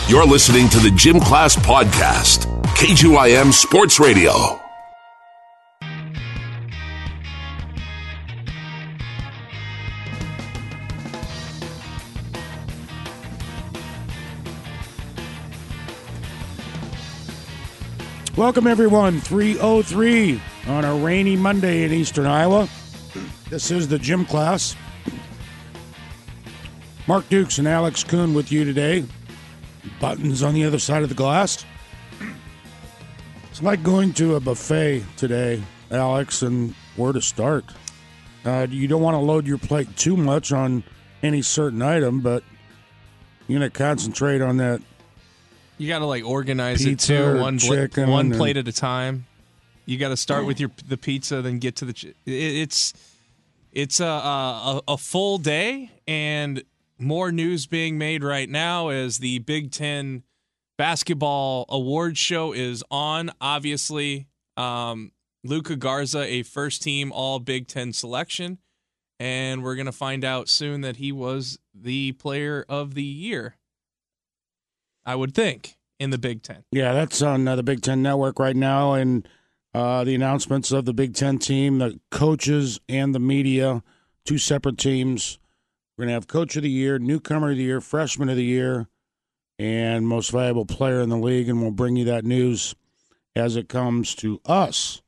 You're listening to the Gym Class Podcast, KGYM Sports Radio. Welcome, everyone. 3:03 on a rainy Monday in eastern Iowa. This is the Gym Class. Mark Dukes and Alex Kuhn with you today. Buttons on the other side of the glass. It's like going to a buffet today, Alex, and where to start. You don't want to load your plate too much on any certain item, but you're going to concentrate on that. You got to organize pizza it too, one plate at a time. You got to start with the pizza, then get to the. It's a full day, and more news being made right now as the Big Ten basketball awards show is on. Obviously, Luka Garza, a first-team All Big Ten selection, and we're gonna find out soon that he was the Player of the Year. I would think, in the Big Ten. Yeah, that's on the Big Ten Network right now, and the announcements of the Big Ten team, the coaches and the media, two separate teams. We're going to have Coach of the Year, Newcomer of the Year, Freshman of the Year, and Most Valuable Player in the League, and we'll bring you that news as it comes to us.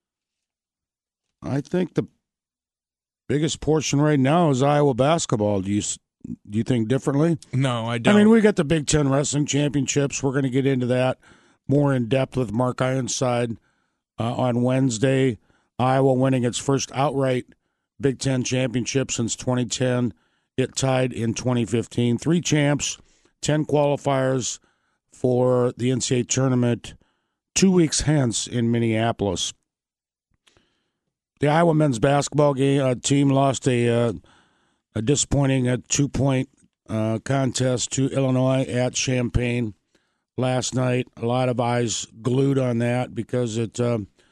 I think the biggest portion right now is Iowa basketball. Do you think differently? No, I don't. I mean, we got the Big Ten Wrestling Championships. We're going to get into that more in depth with Mark Ironside on Wednesday. Iowa winning its first outright Big Ten championship since 2010. It tied in 2015. 3 champs, 10 qualifiers for the NCAA tournament 2 weeks hence in Minneapolis. The Iowa men's basketball team lost a disappointing 2-point contest to Illinois at Champaign last night. A lot of eyes glued on that because it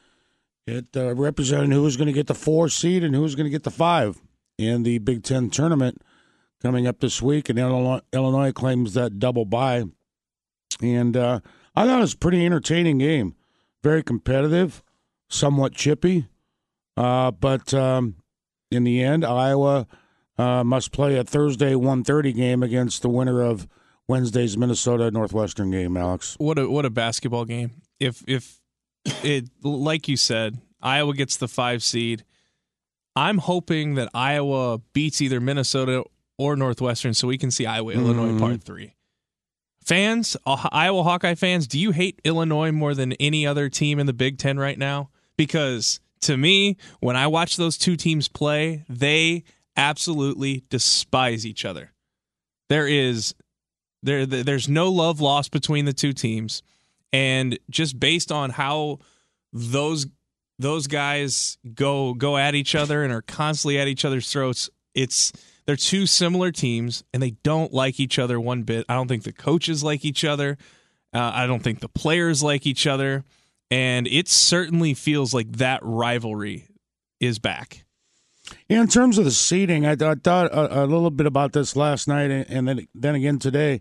represented who was going to get the 4 seed and who was going to get the 5 in the Big Ten tournament coming up this week. And Illinois claims that double bye. And I thought it was a pretty entertaining game. Very competitive, somewhat chippy. But in the end, Iowa must play a Thursday 1:30 game against the winner of Wednesday's Minnesota Northwestern game, Alex. What a basketball game. If it, like you said, Iowa gets the 5 seed, I'm hoping that Iowa beats either Minnesota or Northwestern so we can see Iowa-Illinois Part 3. Fans, Iowa Hawkeye fans, do you hate Illinois more than any other team in the Big Ten right now? Because to me, when I watch those two teams play, they absolutely despise each other. There's no love lost between the two teams. And just based on how those guys go at each other and are constantly at each other's throats, they're two similar teams, and they don't like each other one bit. I don't think the coaches like each other. I don't think the players like each other. And it certainly feels like that rivalry is back. Yeah, in terms of the seeding, I thought a little bit about this last night and then again today.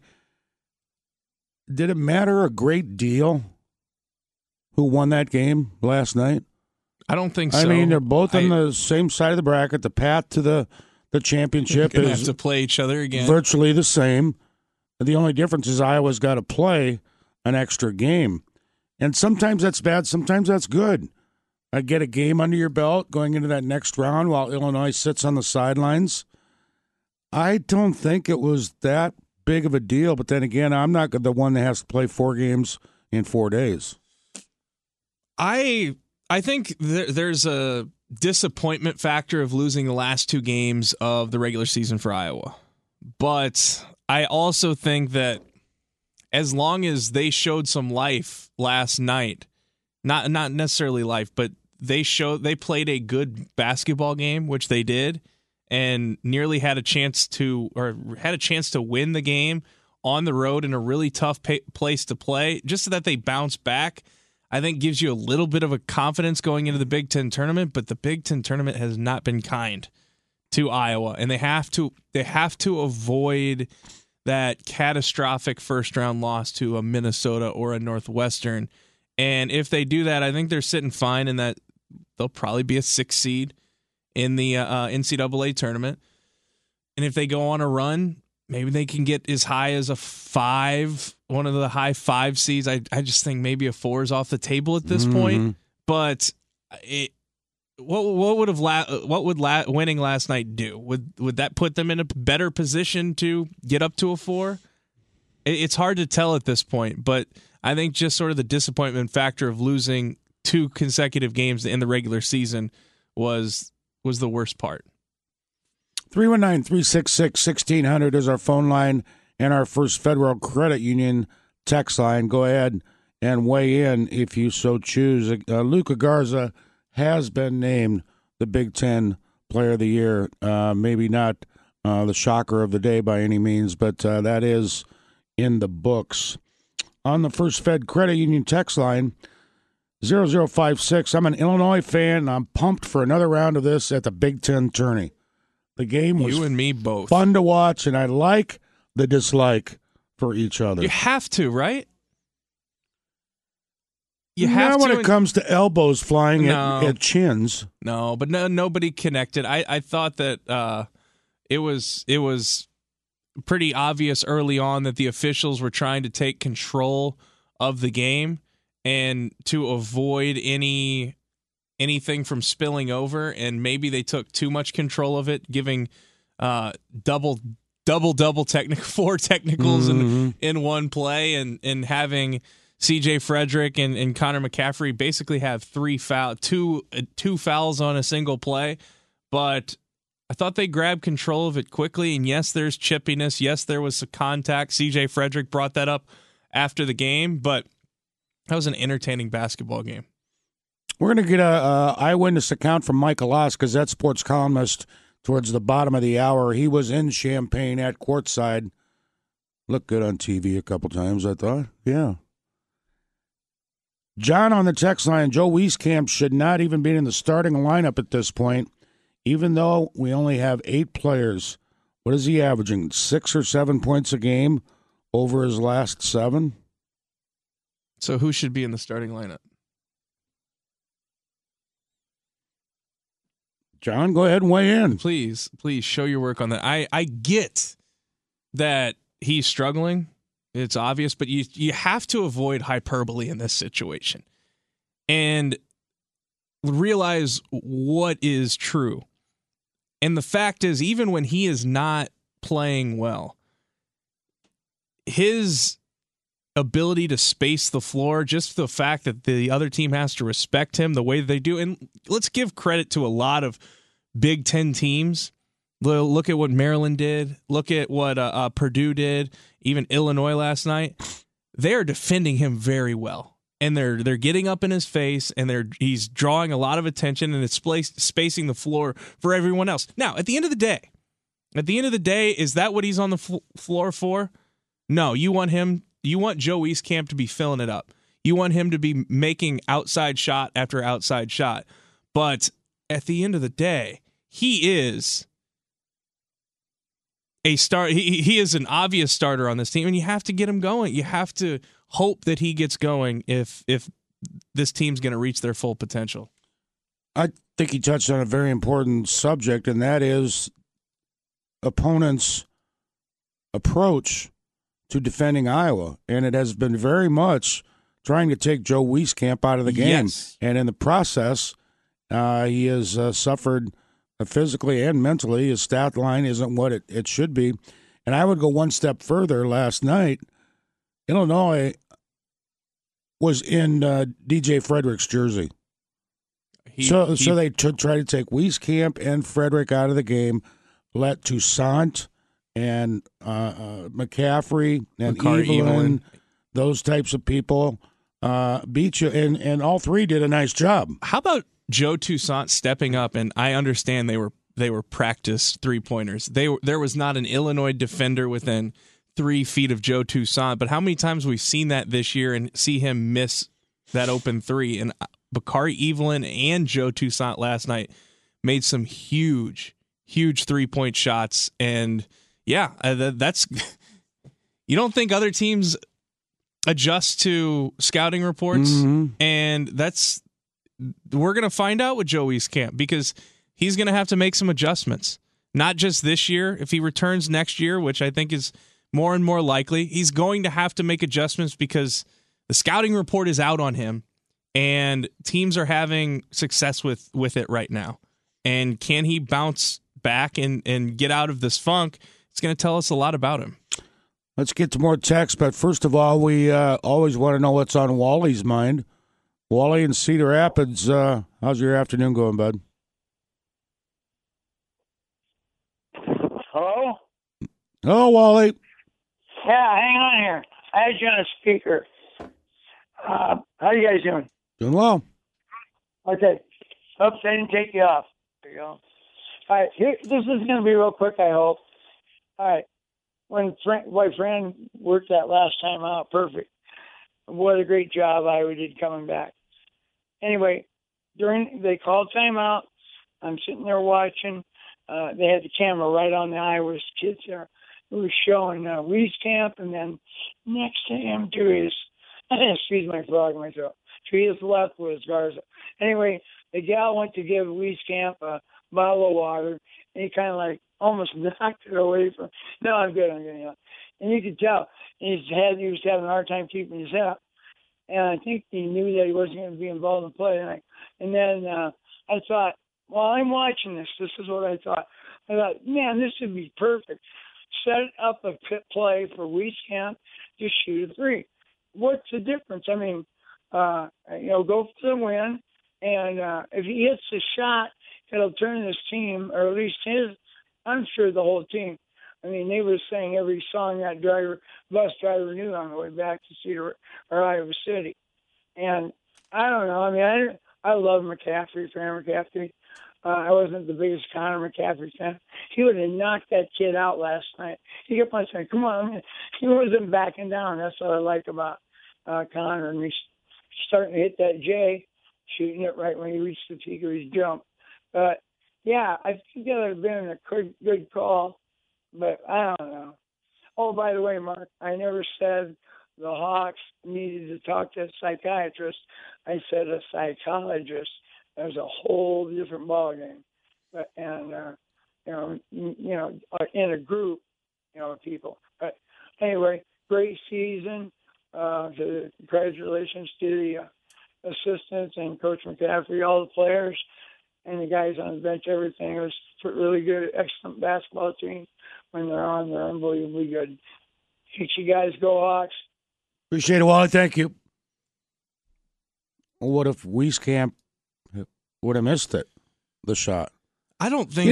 Did it matter a great deal who won that game last night? I don't think so. I mean, they're both on the same side of the bracket. The path to the championship is have to play each other again. Virtually the same. The only difference is Iowa's got to play an extra game. And sometimes that's bad, sometimes that's good. Get a game under your belt going into that next round while Illinois sits on the sidelines. I don't think it was that big of a deal, but then again, I'm not the one that has to play 4 games in 4 days. I think there's a disappointment factor of losing the last 2 games of the regular season for Iowa. But I also think that as long as they showed some life last night, not necessarily life, but they played a good basketball game, which they did, and nearly had a chance to win the game on the road in a really tough place to play, just so that they bounce back. I think gives you a little bit of a confidence going into the Big Ten tournament, but the Big Ten tournament has not been kind to Iowa, and they have to avoid that catastrophic first-round loss to a Minnesota or a Northwestern. And if they do that, I think they're sitting fine in that they'll probably be a 6 seed in the NCAA tournament. And if they go on a run, maybe they can get as high as a 5, one of the high 5 seeds. I just think maybe a 4 is off the table at this point. But what would winning last night do? Would that put them in a better position to get up to a 4? It's hard to tell at this point, but I think just sort of the disappointment factor of losing 2 consecutive games in the regular season was the worst part. 319-366-1600 is our phone line and our First Federal Credit Union text line. Go ahead and weigh in if you so choose. Luka Garza has been named the Big Ten Player of the Year. Maybe not the shocker of the day by any means, but that is in the books. On the First Fed Credit Union text line, 0056, I'm an Illinois fan, and I'm pumped for another round of this at the Big Ten tourney. The game was you and me both fun to watch, and I like the dislike for each other. You have to, right? You have when to it comes to elbows flying at chins. No, but nobody connected. I thought that it was pretty obvious early on that the officials were trying to take control of the game and to avoid anything from spilling over, and maybe they took too much control of it, giving double technical 4 technicals in one play, and having C.J. Frederick and Connor McCaffrey basically have two fouls on a single play. But I thought they grabbed control of it quickly, and yes, there's chippiness. Yes, there was some contact. C.J. Frederick brought that up after the game, but that was an entertaining basketball game. We're going to get a eyewitness account from Michael Oss, Gazette sports columnist, towards the bottom of the hour. He was in Champaign at courtside. Looked good on TV a couple times, I thought. Yeah. John on the text line, Joe Wieskamp should not even be in the starting lineup at this point, even though we only have 8 players. What is he averaging, 6 or 7 points a game over his last 7? So who should be in the starting lineup? John, go ahead and weigh in. Please show your work on that. I get that he's struggling. It's obvious, but you have to avoid hyperbole in this situation and realize what is true. And the fact is, even when he is not playing well, his ability to space the floor, just the fact that the other team has to respect him the way they do. And let's give credit to a lot of Big Ten teams. Look at what Maryland did. Look at what Purdue did. Even Illinois last night. They are defending him very well, and they're getting up in his face, and he's drawing a lot of attention, and it's spacing the floor for everyone else. Now, at the end of the day, is that what he's on the floor for? No, you want Joe Wieskamp to be filling it up. You want him to be making outside shot after outside shot. But at the end of the day, he is a start. He is an obvious starter on this team, and you have to get him going. You have to hope that he gets going if this team's going to reach their full potential. I think he touched on a very important subject, and that is opponents' approach to defending Iowa. And it has been very much trying to take Joe Wieskamp out of the game. Yes. And in the process, he has suffered physically and mentally. His stat line isn't what it should be. And I would go one step further. Last night, Illinois was in DJ Frederick's jersey. So they tried to take Wieskamp and Frederick out of the game, let Toussaint and McCaffrey and Evelyn, those types of people, beat you. And all 3 did a nice job. How about Joe Toussaint stepping up? And I understand they were practice 3-pointers. There was not an Illinois defender within 3 feet of Joe Toussaint, but how many times we've seen that this year and see him miss that open 3? And Bakari Evelyn and Joe Toussaint last night made some huge 3-point shots. And yeah, that's You don't think other teams adjust to scouting reports? Mm-hmm. And we're going to find out with Joe Wieskamp, because he's going to have to make some adjustments. Not just this year. If he returns next year, which I think is more and more likely, he's going to have to make adjustments because the scouting report is out on him, and teams are having success with it right now. And can he bounce back and get out of this funk? It's going to tell us a lot about him. Let's get to more text, but first of all, we always want to know what's on Wally's mind. Wally in Cedar Rapids, how's your afternoon going, bud? Hello? Oh, Wally. Yeah, hang on here. I had you on a speaker. How you guys doing? Doing well. Okay. Oops, I didn't take you off. There you go. All right, this is going to be real quick, I hope. All right. When Fran worked that last time out, perfect. What a great job Iowa did coming back. Anyway, they called timeout. I'm sitting there watching. They had the camera right on the Iowa kids there. It was showing Wieskamp, and then next to him to his, excuse my frog in my throat, to his left was Garza. Anyway, the gal went to give Wieskamp a bottle of water, and he kind of like almost knocked it away from. No, I'm good. You know. And you could tell he was having a hard time keeping his head. And I think he knew that he wasn't going to be involved in play. And then I thought, while I'm watching this is what I thought. I thought, man, this would be perfect. Set up a pit play for Wieskamp to shoot a three. What's the difference? I mean, go for the win. And if he hits the shot, it'll turn this team, or at least I'm sure the whole team. I mean, they were saying every song that bus driver knew on the way back to Cedar or Iowa City. And I don't know. I mean, I love McCaffrey, Fran McCaffrey. I wasn't the biggest Connor McCaffrey fan. He would have knocked that kid out last night. He kept on saying, come on. I mean, he wasn't backing down. That's what I like about Connor. And he's starting to hit that J, shooting it right when he reached the peak of his jump. But, yeah, I think that would have been a good call. But I don't know. Oh, by the way, Mark, I never said the Hawks needed to talk to a psychiatrist. I said a psychologist. That was a whole different ballgame. And in a group, of people. But anyway, great season. Congratulations to the assistants and Coach McCaffrey, all the players, and the guys on the bench. Everything. It was a really good, excellent basketball team. When they're on, they're unbelievably good. Thanks, you guys. Go Hawks. Appreciate it, Wally. Thank you. What if Wieskamp would have missed it, the shot? I don't think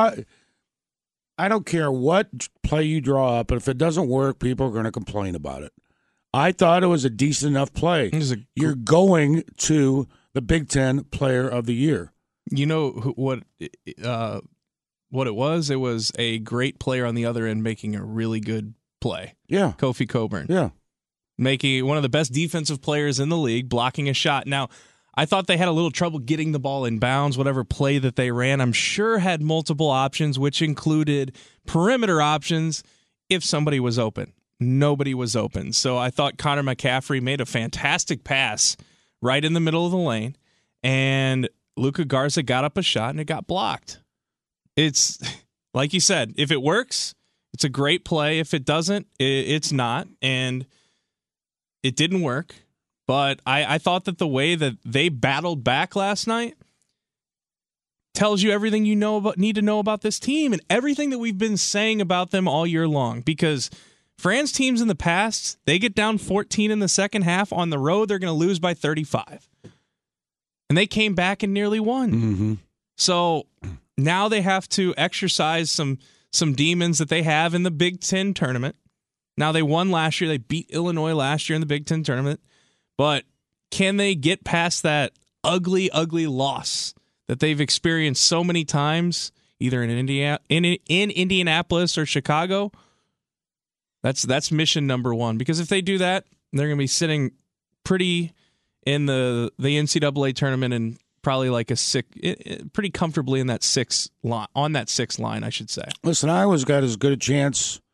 I don't care what play you draw up, but if it doesn't work, people are going to complain about it. I thought it was a decent enough play. You're going to the Big Ten Player of the Year. You know what it was? It was a great player on the other end making a really good play. Yeah. Kofi Coburn. Yeah. Making one of the best defensive players in the league, blocking a shot. Now, I thought they had a little trouble getting the ball in bounds. Whatever play that they ran, I'm sure had multiple options, which included perimeter options if somebody was open. Nobody was open. So I thought Connor McCaffrey made a fantastic pass right in the middle of the lane, and Luka Garza got up a shot, and it got blocked. It's, like you said, if it works, it's a great play. If it doesn't, it's not, and it didn't work. But I thought that the way that they battled back last night tells you everything you need to know about this team and everything that we've been saying about them all year long. Because Fran's teams in the past, they get down 14 in the second half. On the road, they're going to lose by 35. And they came back and nearly won. Mm-hmm. So now they have to exercise some demons that they have in the Big Ten tournament. Now, they won last year. They beat Illinois last year in the Big Ten tournament. But can they get past that ugly, ugly loss that they've experienced so many times, either in Indianapolis or Chicago? That's mission number one. Because if they do that, they're going to be sitting pretty in the NCAA tournament and probably like pretty comfortably in that sixth line, on that sixth line, I should say. Listen, Iowa's got as good a chance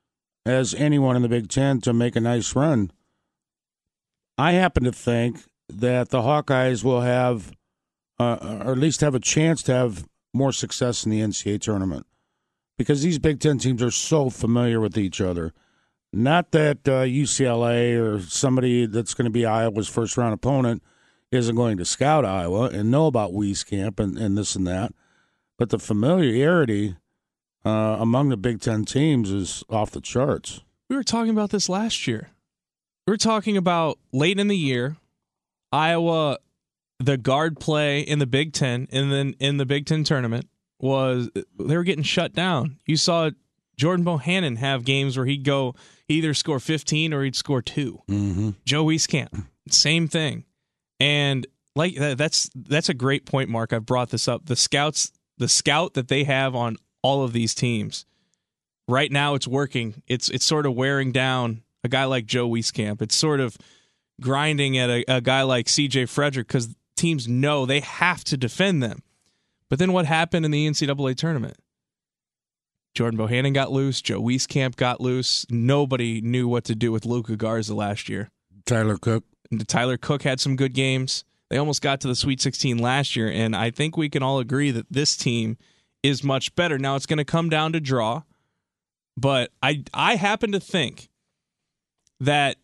as anyone in the Big Ten to make a nice run. I happen to think that the Hawkeyes will have, or at least have a chance to have more success in the NCAA tournament because these Big Ten teams are so familiar with each other. Not that UCLA or somebody that's going to be Iowa's first-round opponent isn't going to scout Iowa and know about Wieskamp and this and that, but the familiarity among the Big Ten teams is off the charts. We were talking about this last year. We were talking about late in the year, Iowa, the guard play in the Big Ten, and then in the Big Ten tournament was they were getting shut down. You saw Jordan Bohannon have games where he'd either score 15 or he'd score 2. Mm-hmm. Joe Wieskamp, same thing. And like that's a great point, Mark. I've brought this up. The scout that they have on all of these teams right now, it's working. It's sort of wearing down a guy like Joe Wieskamp. It's sort of grinding at a guy like C.J. Frederick because teams know they have to defend them. But then what happened in the NCAA tournament? Jordan Bohannon got loose. Joe Wieskamp got loose. Nobody knew what to do with Luka Garza last year. Tyler Cook had some good games. They almost got to the Sweet 16 last year, and I think we can all agree that this team is much better. Now, it's going to come down to draw, but I happen to think that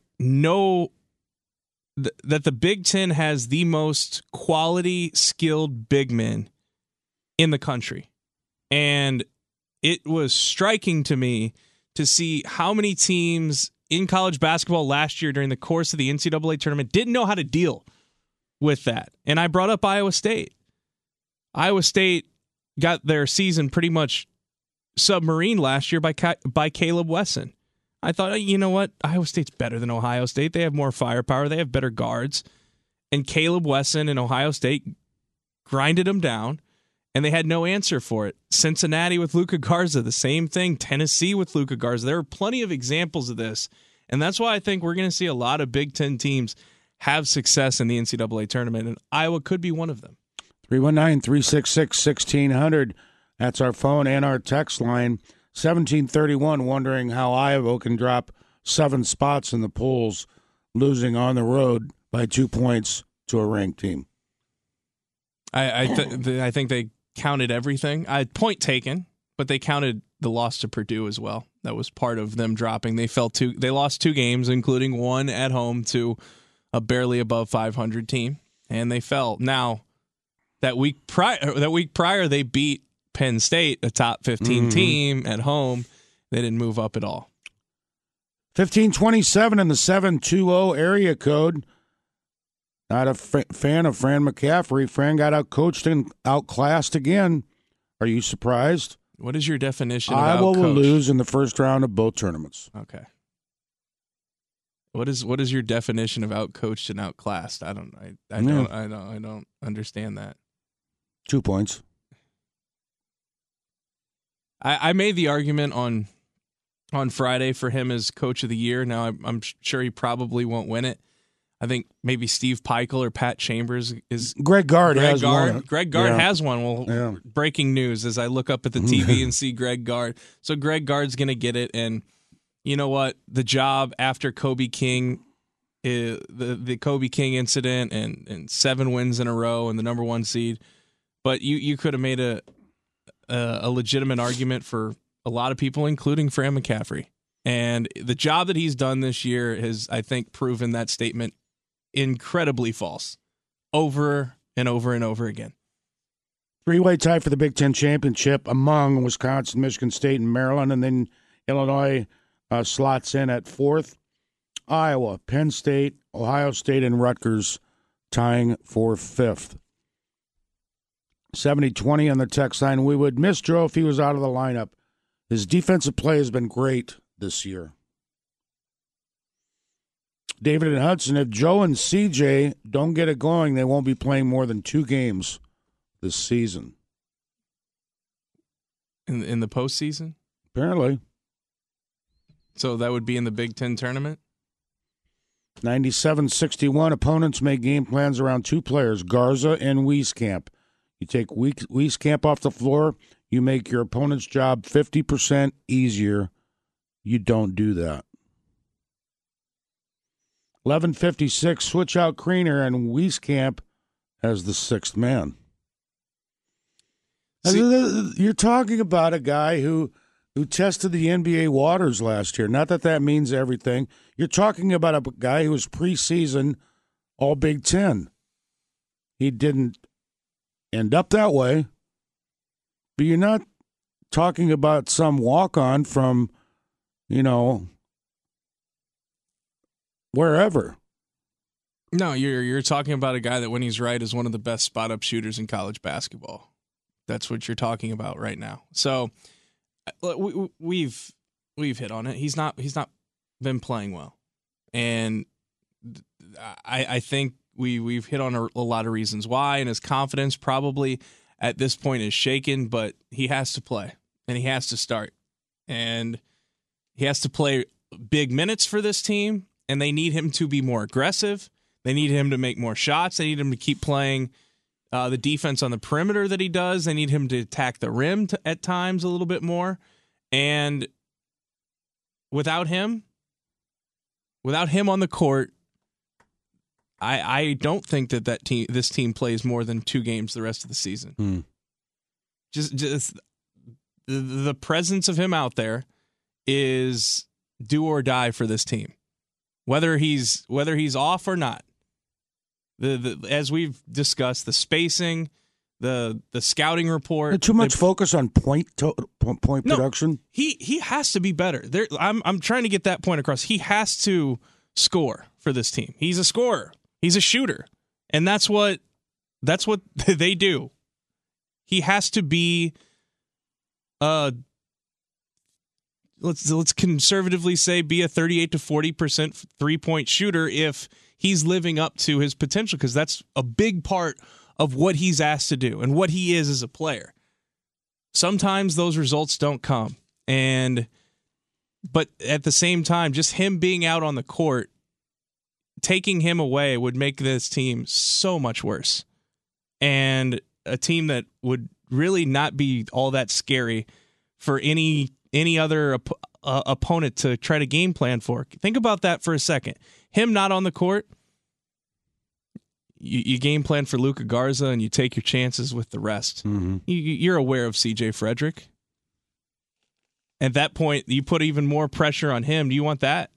that the Big Ten has the most quality, skilled big men in the country. And it was striking to me to see how many teams in college basketball last year during the course of the NCAA tournament didn't know how to deal with that. And I brought up Iowa State. Iowa State got their season pretty much submarined last year by Caleb Wesson. I thought, you know what? Iowa State's better than Ohio State. They have more firepower. They have better guards. And Caleb Wesson and Ohio State grinded them down, and they had no answer for it. Cincinnati with Luka Garza, the same thing. Tennessee with Luka Garza. There are plenty of examples of this, and that's why I think we're going to see a lot of Big Ten teams have success in the NCAA tournament, and Iowa could be one of them. 319-366-1600. That's our phone and our text line. 1731 wondering how Iowa can drop 7 spots in the polls, losing on the road by 2 points to a ranked team. I think they counted everything. Point taken, but they counted the loss to Purdue as well. That was part of them dropping. They lost 2 games, including one at home to a barely above 500 team, and they fell. Now, that week prior, they beat Penn State, a top 15 team at home. They didn't move up at all. 1527 in the 720 area code. Not a fan of Fran McCaffrey. Fran got outcoached and outclassed again. Are you surprised? What is your definition of Iowa outcoached? will lose in the first round of both tournaments. Okay. What is your definition of outcoached and outclassed? I don't understand that. 2 points. I made the argument on Friday for him as coach of the year. Now I'm sure he probably won't win it. I think maybe Steve Peichel or Pat Chambers is. Greg Gard has one. Greg Gard has one. Well, breaking news as I look up at the TV and see Greg Gard. So Greg Gard's going to get it. And you know what? The job after Kobe King, the Kobe King incident and 7 wins in a row and the number 1 seed. But you could have made a legitimate argument for a lot of people, including Fran McCaffrey. And the job that he's done this year has, I think, proven that statement incredibly false over and over and over again. 3-way tie for the Big Ten championship among Wisconsin, Michigan State, and Maryland, and then Illinois slots in at 4th. Iowa, Penn State, Ohio State, and Rutgers tying for 5th. 70-20 on the text line. We would miss Joe if he was out of the lineup. His defensive play has been great this year. David and Hudson, if Joe and CJ don't get it going, they won't be playing more than 2 games this season. In the postseason? Apparently. So that would be in the Big Ten tournament? 97-61. Opponents make game plans around 2 players, Garza and Wieskamp. You take Wieskamp off the floor, you make your opponent's job 50% easier You don't do that. 11:56, switch out Kriener and Wieskamp as the sixth man. You're talking about a guy who tested the NBA waters last year. Not that means everything. You're talking about a guy who was preseason All Big Ten. He didn't end up that way, but you're not talking about some walk-on from, wherever. No, you're talking about a guy that, when he's right, is one of the best spot-up shooters in college basketball. That's what you're talking about right now. So we've hit on it. He's not been playing well, and I think we've hit on a lot of reasons why, and his confidence probably at this point is shaken. But he has to play, and he has to start, and he has to play big minutes for this team. And they need him to be more aggressive. They need him to make more shots. They need him to keep playing the defense on the perimeter that he does. They need him to attack the rim at times a little bit more. And without him on the court, I don't think this team plays more than 2 games the rest of the season. Just the presence of him out there is do or die for this team. Whether he's off or not, as we've discussed, the spacing, the scouting report, too much focus on point production. He has to be better. I'm trying to get that point across. He has to score for this team. He's a scorer. He's a shooter, and that's what they do. He has to be let's conservatively say be a 38 to 40% 3-point shooter if he's living up to his potential, because that's a big part of what he's asked to do and what he is as a player. Sometimes those results don't come, but at the same time, just him being out on the court, taking him away would make this team so much worse, and a team that would really not be all that scary for any other opponent to try to game plan for. Think about that for a second. Him not on the court, you game plan for Luka Garza and you take your chances with the rest. Mm-hmm. You're aware of CJ Frederick. At that point, you put even more pressure on him. Do you want that?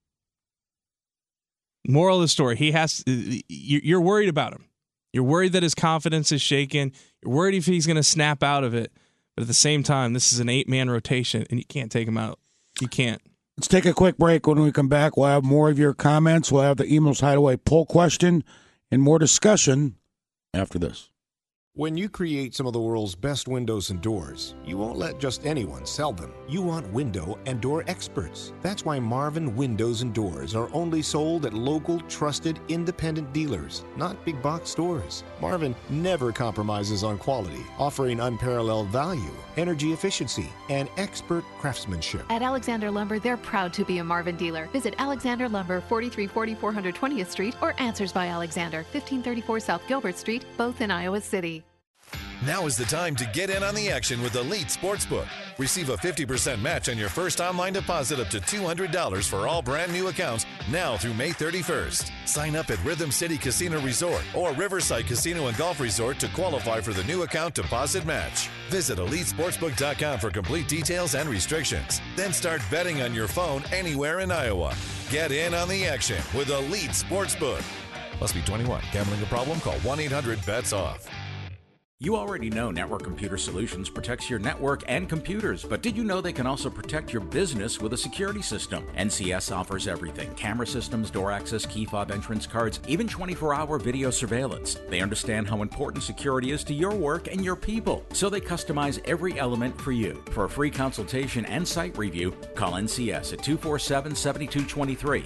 Moral of the story, you're worried about him. You're worried that his confidence is shaken. You're worried if he's going to snap out of it. But at the same time, this is an 8-man rotation, and you can't take him out. You can't. Let's take a quick break. When we come back, we'll have more of your comments. We'll have the Emos Hideaway poll question and more discussion after this. When you create some of the world's best windows and doors, you won't let just anyone sell them. You want window and door experts. That's why Marvin Windows and Doors are only sold at local, trusted, independent dealers, not big box stores. Marvin never compromises on quality, offering unparalleled value, energy efficiency, and expert craftsmanship. At Alexander Lumber, they're proud to be a Marvin dealer. Visit Alexander Lumber, 4340 420th Street, or Answers by Alexander, 1534 South Gilbert Street, both in Iowa City. Now is the time to get in on the action with Elite Sportsbook. Receive a 50% match on your first online deposit up to $200 for all brand new accounts now through May 31st. Sign up at Rhythm City Casino Resort or Riverside Casino and Golf Resort to qualify for the new account deposit match. Visit EliteSportsbook.com for complete details and restrictions. Then start betting on your phone anywhere in Iowa. Get in on the action with Elite Sportsbook. Must be 21. Gambling a problem? Call 1-800-BETS-OFF. You already know Network Computer Solutions protects your network and computers, but did you know they can also protect your business with a security system? NCS offers everything: camera systems, door access, key fob entrance cards, even 24-hour video surveillance. They understand how important security is to your work and your people, so they customize every element for you. For a free consultation and site review, call NCS at 247-7223,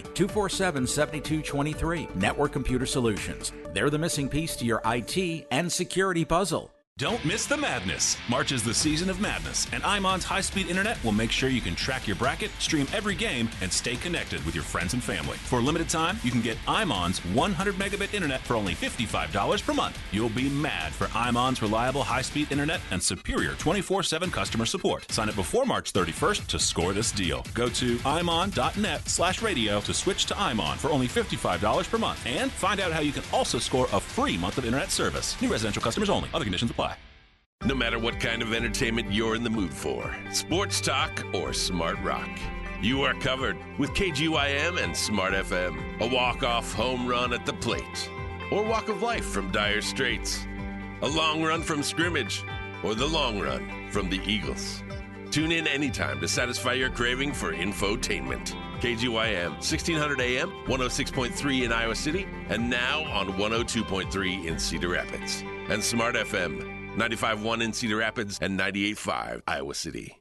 247-7223. Network Computer Solutions. They're the missing piece to your IT and security puzzle. Don't miss the madness. March is the season of madness, and IMON's high-speed internet will make sure you can track your bracket, stream every game, and stay connected with your friends and family. For a limited time, you can get IMON's 100-megabit internet for only $55 per month. You'll be mad for IMON's reliable high-speed internet and superior 24/7 customer support. Sign up before March 31st to score this deal. Go to imon.net/radio to switch to IMON for only $55 per month, and find out how you can also score a free month of internet service. New residential customers only. Other conditions apply. No matter what kind of entertainment you're in the mood for, sports talk or smart rock, you are covered with KGYM and Smart FM. A walk-off home run at the plate, or walk of life from Dire Straits, a long run from scrimmage, or the long run from the Eagles. Tune in anytime to satisfy your craving for infotainment. KGYM, 1600 AM, 106.3 in Iowa City, and now on 102.3 in Cedar Rapids. And Smart FM, 95.1 in Cedar Rapids and 98.5 Iowa City.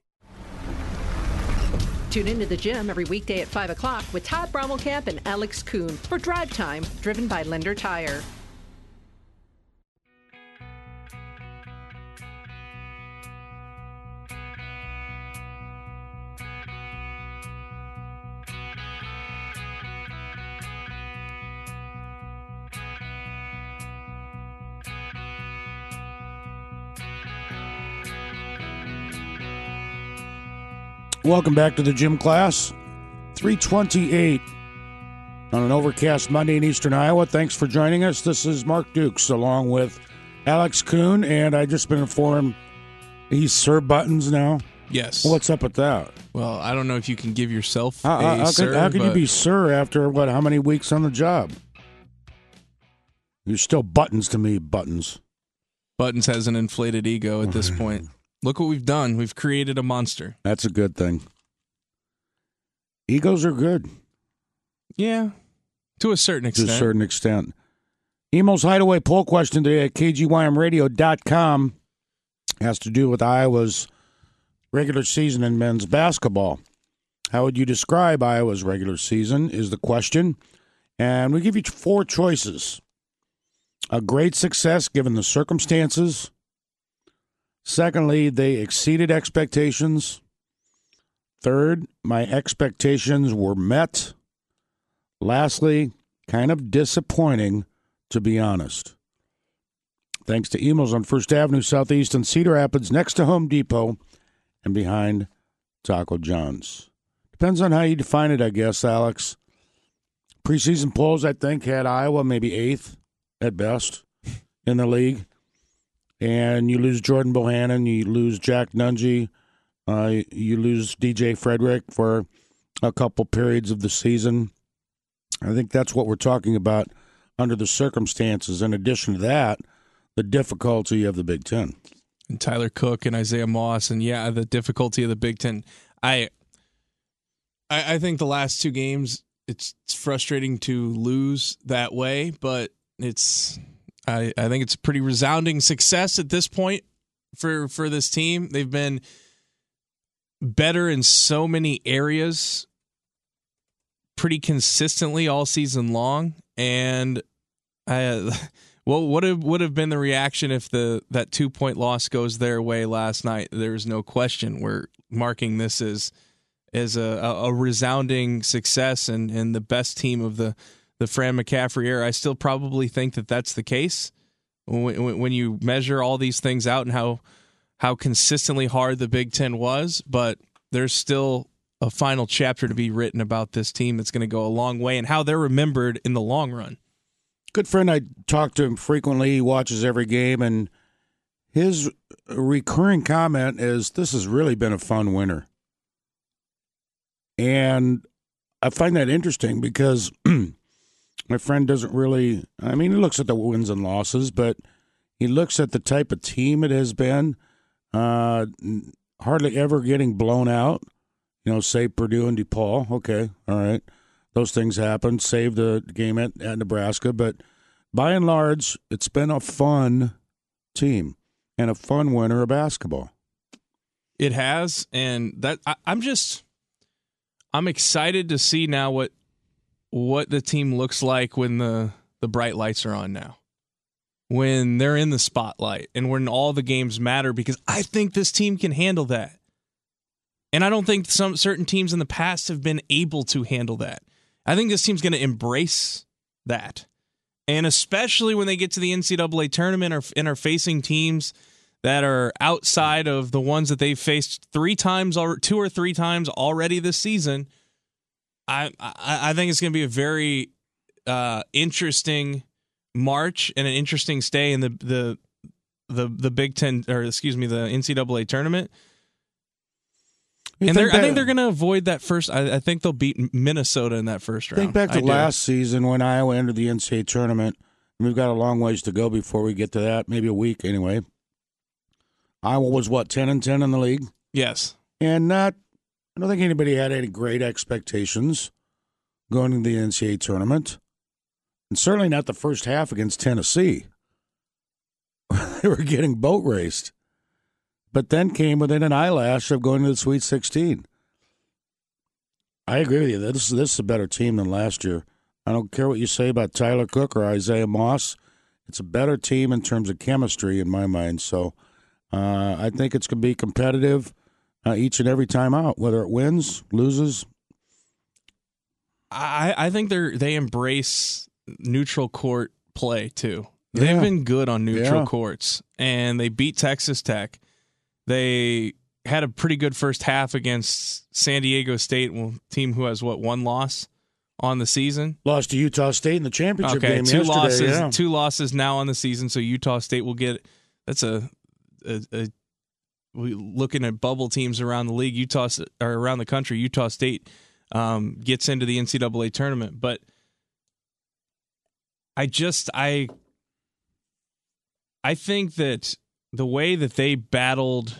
Tune into the gym every weekday at 5 o'clock with Todd Brommelkamp and Alex Kuhn for Drive Time, driven by Linder Tire. Welcome back to the gym class. 3:28 on an overcast Monday in Eastern Iowa. Thanks for joining us. This is Mark Dukes along with Alex Kuhn, and I just been informed he's Sir Buttons now. Yes. What's up with that? Well, I don't know if you can give yourself sir. How can you be Sir after, how many weeks on the job? You're still Buttons to me, Buttons. Buttons has an inflated ego at this point. Look what we've done. We've created a monster. That's a good thing. Egos are good. Yeah, to a certain extent. To a certain extent. Emo's Hideaway poll question today at KGYMradio.com has to do with Iowa's regular season in men's basketball. How would you describe Iowa's regular season is the question. And we give you 4 choices. A great success given the circumstances. Secondly, they exceeded expectations. Third, my expectations were met. Lastly, kind of disappointing, to be honest. Thanks to Emos on First Avenue Southeast in Cedar Rapids, next to Home Depot and behind Taco John's. Depends on how you define it, I guess, Alex. Preseason polls, I think, had Iowa maybe 8th at best in the league. And you lose Jordan Bohannon, you lose Jack Nunge, you lose DJ Frederick for a couple periods of the season. I think that's what we're talking about under the circumstances. In addition to that, the difficulty of the Big Ten. And Tyler Cook and Isaiah Moss, and the difficulty of the Big Ten. I think the last 2 games, it's frustrating to lose that way, but I think it's a pretty resounding success at this point for this team. They've been better in so many areas pretty consistently all season long. And what would have been the reaction if that 2-point loss goes their way last night? There's no question. We're marking this as a resounding success and the best team of the Fran McCaffrey era. I still probably think that that's the case when you measure all these things out and how consistently hard the Big Ten was, but there's still a final chapter to be written about this team that's going to go a long way and how they're remembered in the long run. Good friend, I talk to him frequently. He watches every game, and his recurring comment is, this has really been a fun winter. And I find that interesting because my friend doesn't really, he looks at the wins and losses, but he looks at the type of team it has been, hardly ever getting blown out. Say Purdue and DePaul. Okay, all right. Those things happen. Save the game at Nebraska. But by and large, it's been a fun team and a fun winter of basketball. It has, and that I'm excited to see now what the team looks like when the bright lights are on now. when they're in the spotlight and when all the games matter, because I think this team can handle that. And I don't think some certain teams in the past have been able to handle that. I think this team's going to embrace that. And especially when they get to the NCAA tournament and are facing teams that are outside of the ones that they've faced 2 or 3 times already this season, I think it's going to be a very interesting March and an interesting stay in the Big Ten, or excuse me, the NCAA tournament. And I think they're going to avoid that first. I think they'll beat Minnesota in that first round. Think back to last season when Iowa entered the NCAA tournament. And we've got a long ways to go before we get to that. Maybe a week anyway. Iowa was 10-10 in the league. Yes, and I don't think anybody had any great expectations going into the NCAA tournament, and certainly not the first half against Tennessee. They were getting boat raced. But then came within an eyelash of going to the Sweet 16. I agree with you. This is a better team than last year. I don't care what you say about Tyler Cook or Isaiah Moss. It's a better team in terms of chemistry in my mind. So I think it's going to be competitive each and every time out, whether it wins, loses. I think they embrace neutral court play, too. They've been good on neutral courts, and they beat Texas Tech. They had a pretty good first half against San Diego State, a team who has, 1 loss on the season? Lost to Utah State in the championship game yesterday. Losses, 2 losses now on the season, so Utah State will get – that's looking at bubble teams around the league, or around the country, Utah State gets into the NCAA tournament. But I think that the way that they battled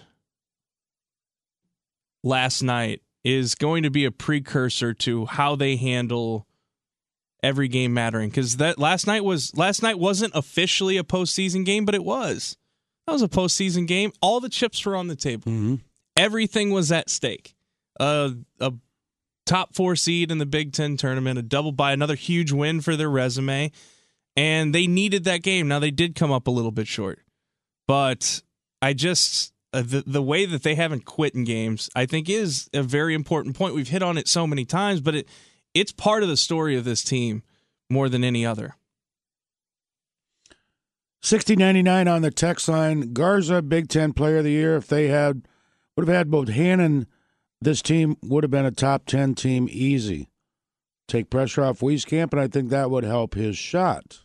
last night is going to be a precursor to how they handle every game mattering. Because last night wasn't officially a postseason game, but it was. That was a postseason game. All the chips were on the table. Mm-hmm. Everything was at stake. A top 4 seed in the Big Ten tournament, a double bye, another huge win for their resume. And they needed that game. Now, they did come up a little bit short. But I just, the way that they haven't quit in games, I think is a very important point. We've hit on it so many times, but it's part of the story of this team more than any other. 6099 on the text line. Garza, Big Ten Player of the Year. If they would have had both Hannon, this team would have been a top 10 team easy. Take pressure off Wieskamp, and I think that would help his shot.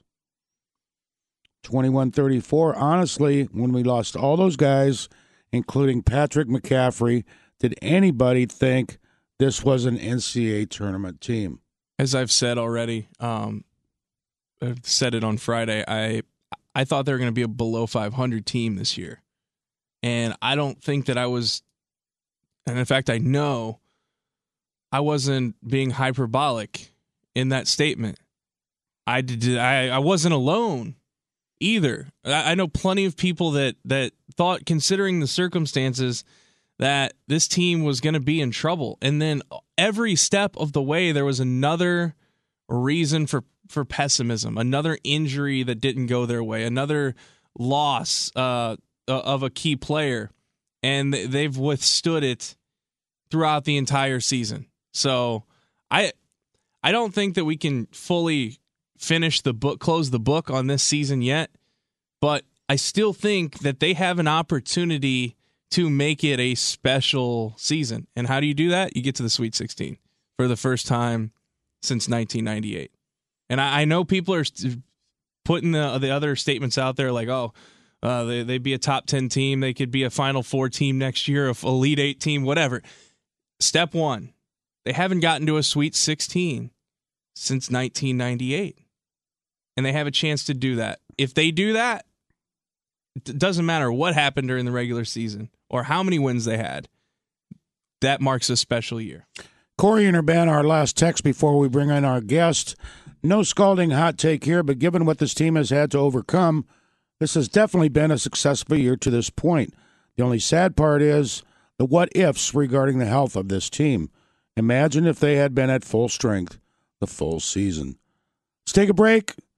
21-34. Honestly, when we lost all those guys, including Patrick McCaffrey, did anybody think this was an NCAA tournament team? As I've said already, I've said it on Friday, I thought they were going to be a below 500 team this year. And I don't think that I was, and in fact, I know I wasn't being hyperbolic in that statement. I wasn't alone either. I know plenty of people that thought, considering the circumstances, that this team was going to be in trouble. And then every step of the way, there was another reason for pessimism, another injury that didn't go their way, another loss of a key player. And they've withstood it throughout the entire season. So I don't think that we can fully close the book on this season yet, but I still think that they have an opportunity to make it a special season. And how do you do that? You get to the Sweet 16 for the first time since 1998. And I know people are putting the other statements out there like, they'd be a top 10 team. They could be a Final Four team next year, a Elite 8 team, whatever. Step one, they haven't gotten to a Sweet 16 since 1998. And they have a chance to do that. If they do that, it doesn't matter what happened during the regular season or how many wins they had. That marks a special year. Corey and Urbana, our last text before we bring in our guest. No scalding hot take here, but given what this team has had to overcome, this has definitely been a successful year to this point. The only sad part is the what-ifs regarding the health of this team. Imagine if they had been at full strength the full season. Let's take a break.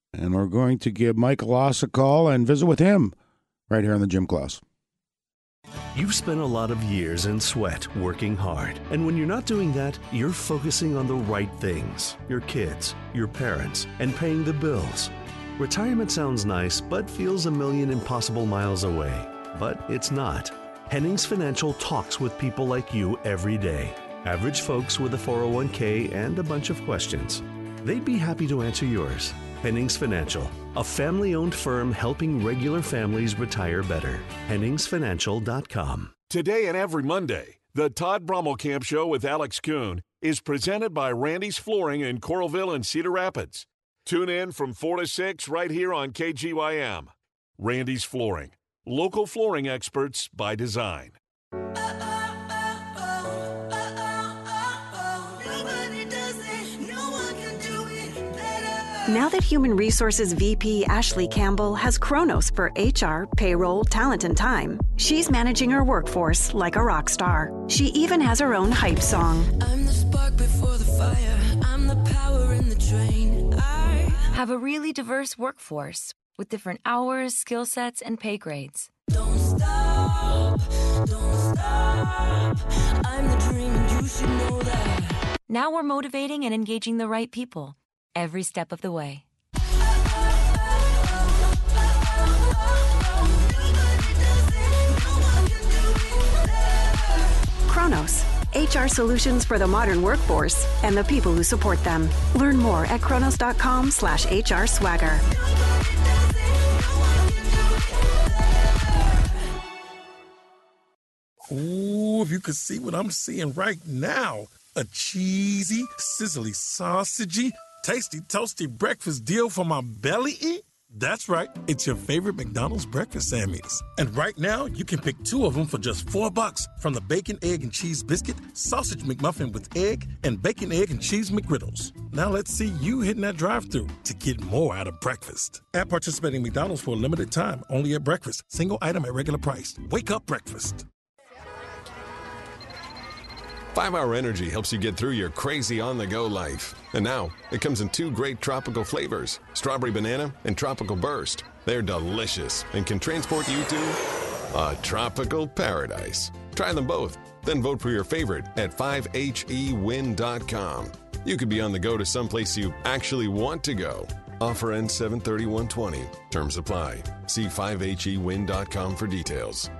And we're going to give Mike Loss a call and visit with him right here in the gym class. You've spent a lot of years in sweat working hard. And when you're not doing that, you're focusing on the right things. Your kids, your parents, and paying the bills. Retirement sounds nice, but feels a million impossible miles away. But it's not. Hennings Financial talks with people like you every day. Average folks with a 401k and a bunch of questions. They'd be happy to answer yours. Hennings Financial, a family-owned firm helping regular families retire better. HenningsFinancial.com. Today and every Monday, the Todd Brommelkamp Show with Alex Kuhn is presented by Randy's Flooring in Coralville and Cedar Rapids. Tune in from 4 to 6 right here on KGYM. Randy's Flooring, local flooring experts by design. Now that Human Resources VP Ashley Campbell has Kronos for HR, payroll, talent, and time, she's managing her workforce like a rock star. She even has her own hype song. I'm the spark before the fire. I'm the power in the train. I have a really diverse workforce with different hours, skill sets, and pay grades. Don't stop, don't stop. I'm the dream and you should know that. Now we're motivating and engaging the right people every step of the way. Kronos, HR solutions for the modern workforce and the people who support them. Learn more at kronos.com/HR swagger. Ooh, if you could see what I'm seeing right now. A cheesy, sizzly, sausagey, tasty, toasty breakfast deal for my belly? That's right. It's your favorite McDonald's breakfast sandwiches. And right now, you can pick 2 of them for just $4 from the bacon, egg, and cheese biscuit, sausage McMuffin with egg, and bacon, egg, and cheese McGriddles. Now let's see you hitting that drive-thru to get more out of breakfast. At participating McDonald's for a limited time, only at breakfast. Single item at regular price. Wake up breakfast. 5-Hour Energy helps you get through your crazy on-the-go life. And now, it comes in 2 great tropical flavors, Strawberry Banana and Tropical Burst. They're delicious and can transport you to a tropical paradise. Try them both, then vote for your favorite at 5hewin.com. You could be on the go to someplace you actually want to go. Offer ends 7/31/20. Terms apply. See 5hewin.com for details.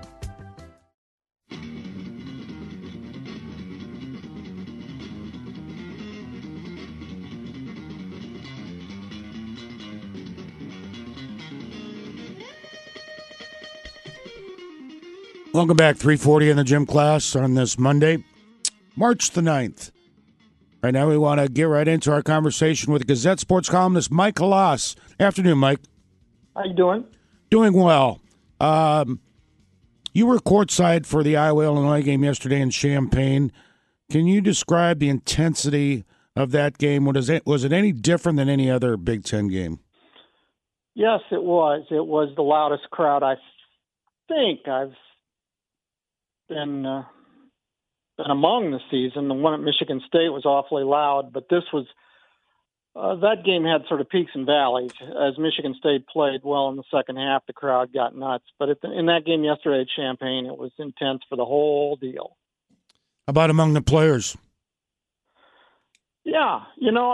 Welcome back, 340 in the gym class on this Monday, March the 9th. Right now we want to get right into our conversation with Gazette sports columnist Mike Loss. Afternoon, Mike. How you doing? Doing well. You were courtside for the Iowa-Illinois game yesterday in Champaign. Can you describe the intensity of that game? Was it any different than any other Big Ten game? Yes, it was. It was the loudest crowd I think I've been among the season. The one at Michigan State was awfully loud, but this was that game had sort of peaks and valleys. As Michigan State played well in the second half, the crowd got nuts. But in that game yesterday at Champaign, it was intense for the whole deal. How about among the players? Yeah,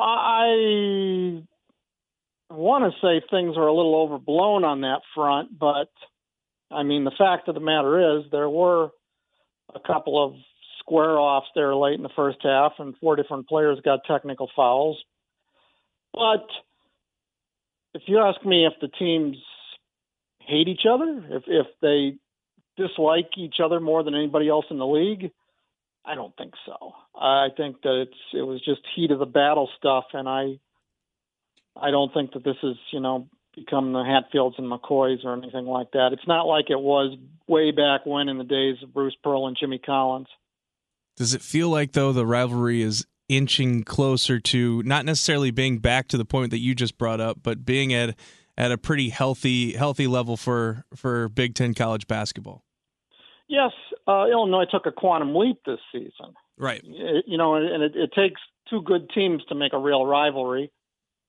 I want to say things are a little overblown on that front, but I mean, the fact of the matter is there were a couple of square-offs there late in the first half, and 4 different players got technical fouls. But if you ask me if the teams hate each other, if they dislike each other more than anybody else in the league, I don't think so. I think that it was just heat of the battle stuff, and I don't think that this is, become the Hatfields and McCoys or anything like that. It's not like it was way back when in the days of Bruce Pearl and Jimmy Collins. Does it feel like, though, the rivalry is inching closer to not necessarily being back to the point that you just brought up, but being at a pretty healthy level for Big Ten college basketball? Yes, Illinois took a quantum leap this season. Right. And it takes 2 good teams to make a real rivalry.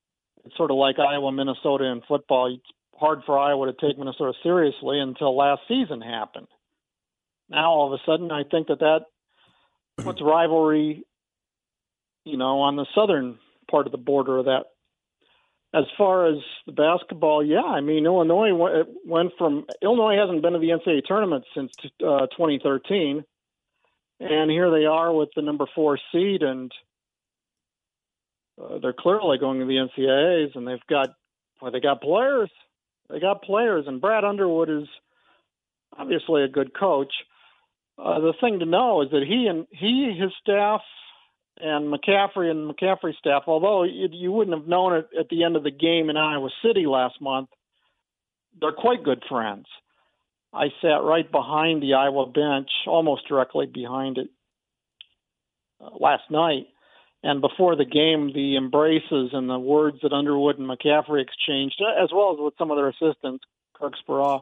It's sort of like Iowa, Minnesota in football. It's hard for Iowa to take Minnesota seriously until last season happened. Now, all of a sudden, I think that puts rivalry, on the southern part of the border of that. As far as the basketball, Illinois Illinois hasn't been to the NCAA tournament since 2013, and here they are with the number 4 seed, and they're clearly going to the NCAAs, and they got players. They got players, and Brad Underwood is obviously a good coach. The thing to know is that his staff, and McCaffrey's staff, although you wouldn't have known it at the end of the game in Iowa City last month, they're quite good friends. I sat right behind the Iowa bench, almost directly behind it, last night. And before the game, the embraces and the words that Underwood and McCaffrey exchanged, as well as with some of their assistants, Kirk Speraw,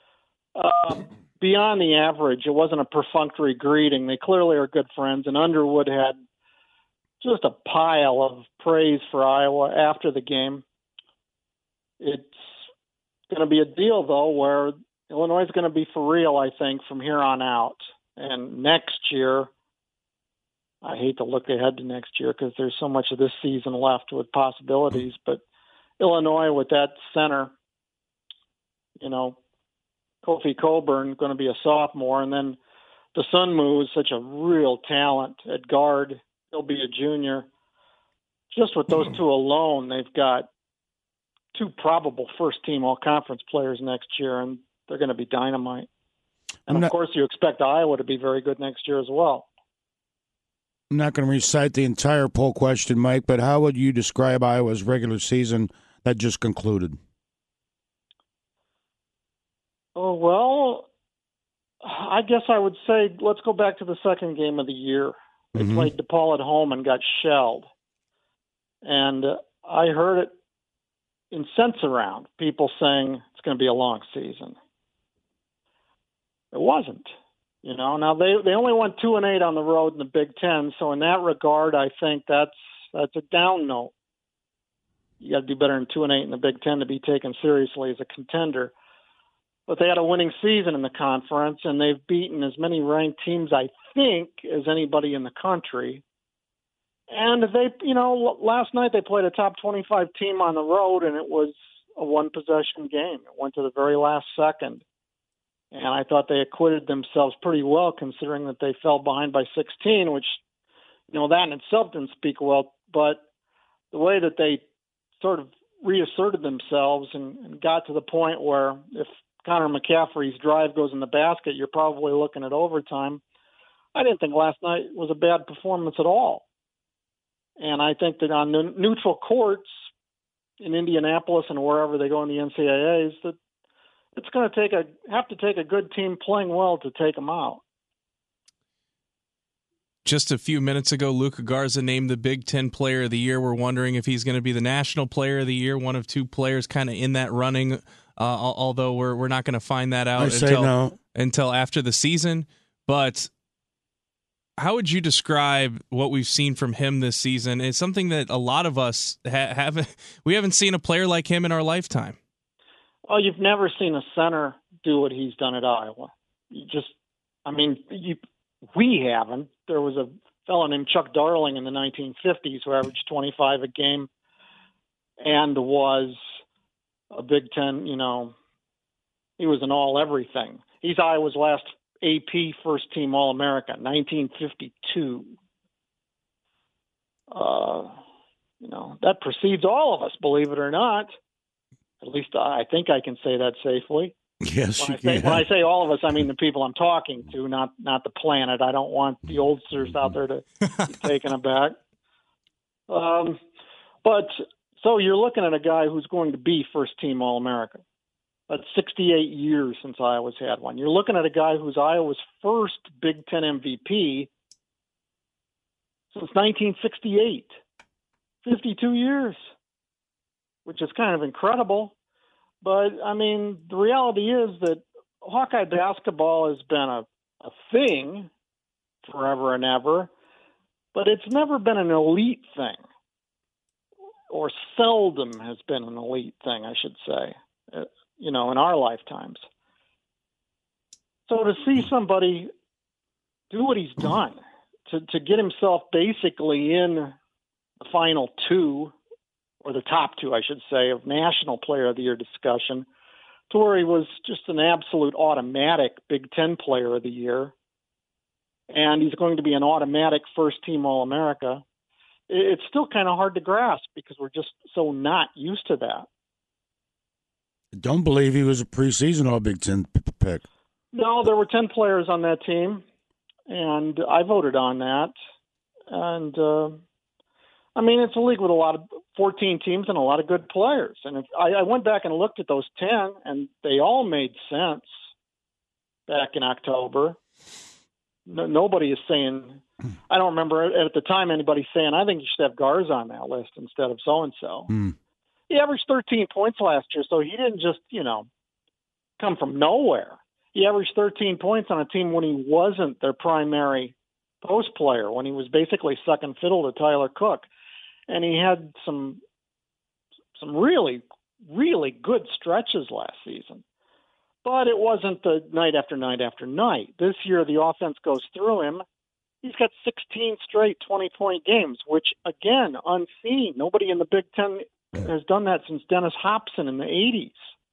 beyond the average. It wasn't a perfunctory greeting. They clearly are good friends, and Underwood had just a pile of praise for Iowa after the game. It's going to be a deal, though, where Illinois is going to be for real, I think, from here on out. And next year, I hate to look ahead to next year because there's so much of this season left with possibilities, but Illinois with that center, Kofi Coburn going to be a sophomore, and then DeSunmu is such a real talent at guard. He'll be a junior. Just with those two alone, they've got 2 probable first-team all-conference players next year, and they're going to be dynamite. And, of course, you expect Iowa to be very good next year as well. I'm not going to recite the entire poll question, Mike, but how would you describe Iowa's regular season that just concluded? Oh, well, I guess I would say let's go back to the second game of the year. They played DePaul at home and got shelled. And I heard it in sense around, people saying it's going to be a long season. It wasn't. Now they only went 2-8 on the road in the Big Ten, so in that regard, I think that's a down note. You got to do better than 2-8 in the Big Ten to be taken seriously as a contender. But they had a winning season in the conference, and they've beaten as many ranked teams, I think, as anybody in the country. And last night they played a top 25 team on the road, and it was a one-possession game. It went to the very last second. And I thought they acquitted themselves pretty well, considering that they fell behind by 16, which, that in itself didn't speak well. But the way that they sort of reasserted themselves and got to the point where if Connor McCaffrey's drive goes in the basket, you're probably looking at overtime. I didn't think last night was a bad performance at all. And I think that on the neutral courts in Indianapolis and wherever they go in the NCAAs, that it's going to have to take a good team playing well to take them out. Just a few minutes ago, Luka Garza named the Big Ten Player of the Year. We're wondering if he's going to be the National Player of the Year, one of 2 players kind of in that running, although we're not going to find that out until after the season. But how would you describe what we've seen from him this season? It's something that a lot of us we haven't seen a player like him in our lifetime. Well, you've never seen a center do what he's done at Iowa. We haven't. There was a fellow named Chuck Darling in the 1950s who averaged 25 a game and was a Big Ten, he was an all-everything. He's Iowa's last AP first-team All-America, 1952. That precedes all of us, believe it or not. At least I think I can say that safely. Yes, when I say all of us, I mean the people I'm talking to, not the planet. I don't want the oldsters out there to be taken aback. But so you're looking at a guy who's going to be first-team All-America. That's 68 years since Iowa's had one. You're looking at a guy who's Iowa's first Big Ten MVP since 1968. 52 years, which is kind of incredible. But, the reality is that Hawkeye basketball has been a thing forever and ever, but it's never been an elite thing. or seldom has been an elite thing, I should say, in our lifetimes. So to see somebody do what he's done, to get himself basically in the final two, or the top two, I should say, of National Player of the Year discussion, to where he was just an absolute automatic Big Ten Player of the Year, and he's going to be an automatic first-team All-America, it's still kind of hard to grasp because we're just so not used to that. Don't believe he was a preseason All-Big Ten pick. No, there were 10 players on that team, and I voted on that. And, it's a league with 14 teams and a lot of good players. And if I went back and looked at those 10, and they all made sense back in October. Nobody is saying, I don't remember at the time anybody saying, I think you should have Garza on that list instead of so-and-so. He averaged 13 points last year, so he didn't just, come from nowhere. He averaged 13 points on a team when he wasn't their primary post player, when he was basically second fiddle to Tyler Cook. And he had some really, really good stretches last season. But it wasn't the night after night after night. This year, the offense goes through him. He's got 16 straight 20-point games, which, again, unseen. Nobody in the Big Ten has done that since Dennis Hopson in the 80s.